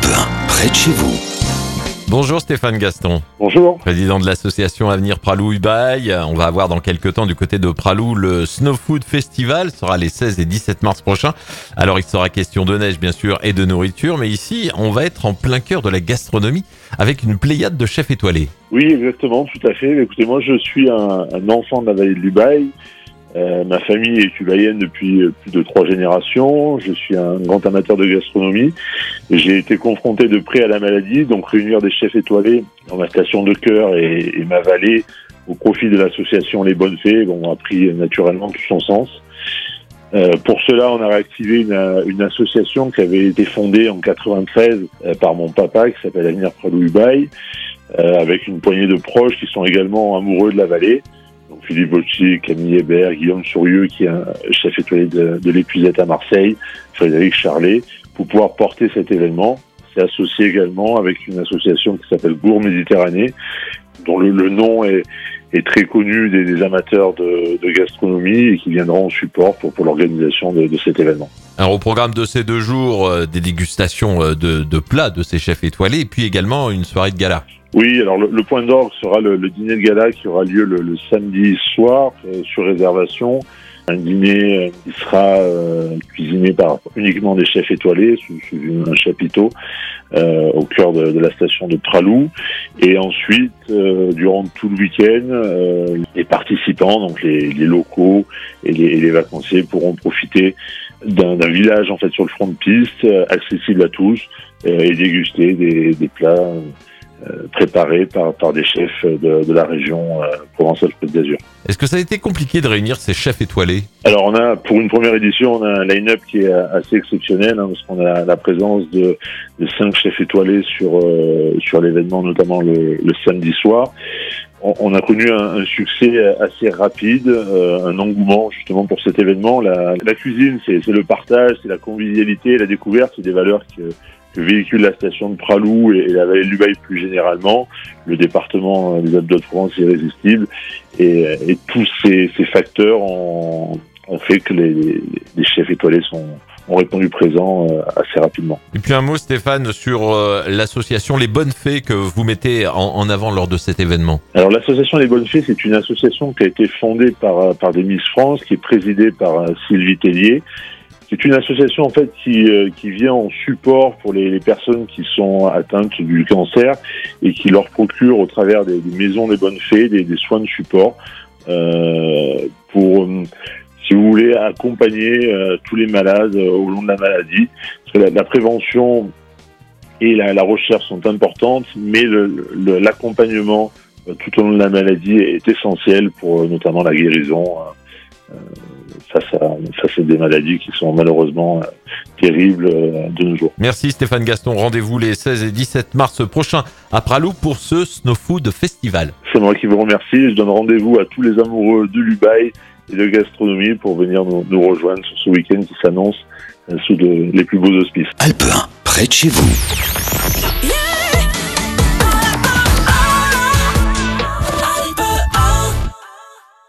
Alpe 1, près de chez vous. Bonjour Stéphane Gaston, Bonjour. président de l'association Avenir Pralou-Ubaye. On va avoir dans quelques temps du côté de Pralou le Snow Food Festival, ce sera les 16 et 17 mars prochains. Alors il sera question de neige bien sûr et de nourriture, mais ici on va être en plein cœur de la gastronomie avec une pléiade de chefs étoilés. Oui, exactement, tout à fait. Écoutez, moi je suis un enfant de la vallée de l'Ubaye. Ma famille est ubayenne depuis plus de 3 générations. Je suis un grand amateur de gastronomie. J'ai été confronté de près à la maladie, donc réunir des chefs étoilés dans ma station de cœur et ma vallée au profit de l'association Les Bonnes Fées a pris naturellement tout son sens. Pour cela, on a réactivé une association qui avait été fondée en 93 par mon papa, qui s'appelle Avenir Pralou-Ubaye, avec une poignée de proches qui sont également amoureux de la vallée. Donc Philippe Bocci, Camille Hébert, Guillaume Sourieux, qui est un chef étoilé de l'Épuisette à Marseille, Frédéric Charlet, pour pouvoir porter cet événement. C'est associé également avec une association qui s'appelle Gourd Méditerranée, dont le nom est très connu des amateurs de gastronomie et qui viendront en support pour l'organisation de cet événement. Alors au programme de ces 2 jours, des dégustations de plats de ces chefs étoilés et puis également une soirée de gala. Oui, alors le point d'orgue sera le dîner de gala qui aura lieu le samedi soir sur réservation. Un dîner qui sera cuisiné par uniquement des chefs étoilés sous un chapiteau au cœur de la station de Pralou. Et ensuite, durant tout le week-end, les participants, donc les locaux et les vacanciers pourront profiter d'un village en fait sur le front de piste, accessible à tous, et déguster des plats préparés par des chefs de la région Provence-Alpes-Côte d'Azur. Est-ce que ça a été compliqué de réunir ces chefs étoilés ? Alors pour une première édition, on a un line-up qui est assez exceptionnel, parce qu'on a la présence de 5 chefs étoilés sur l'événement, notamment le samedi soir. On a connu un succès assez rapide, un engouement justement pour cet événement. La cuisine, c'est le partage, c'est la convivialité, la découverte, c'est des valeurs que véhicule la station de Pralou et la vallée de l'Ubaye plus généralement. Le département des Alpes-de-Haute-Provence est irrésistible et tous ces facteurs ont fait que les chefs étoilés ont répondu présent assez rapidement. Et puis un mot Stéphane sur l'association Les Bonnes Fées que vous mettez en avant lors de cet événement. Alors l'association Les Bonnes Fées, c'est une association qui a été fondée par des Miss France, qui est présidée par Sylvie Tellier. C'est une association en fait qui vient en support pour les personnes qui sont atteintes du cancer et qui leur procure au travers des maisons des bonnes fées des soins de support pour, si vous voulez, accompagner tous les malades au long de la maladie. Parce que la prévention et la recherche sont importantes, mais l'accompagnement tout au long de la maladie est essentiel pour notamment la guérison. Ça c'est des maladies qui sont malheureusement terribles de nos jours. Merci Stéphane Gaston, rendez-vous les 16 et 17 mars prochains à Pralou pour ce Snow Food Festival. C'est moi qui vous remercie, je donne rendez-vous à tous les amoureux de l'Ubaye et de gastronomie pour venir nous rejoindre sur ce week-end qui s'annonce sous les plus beaux auspices. Alpe 1, près de chez vous.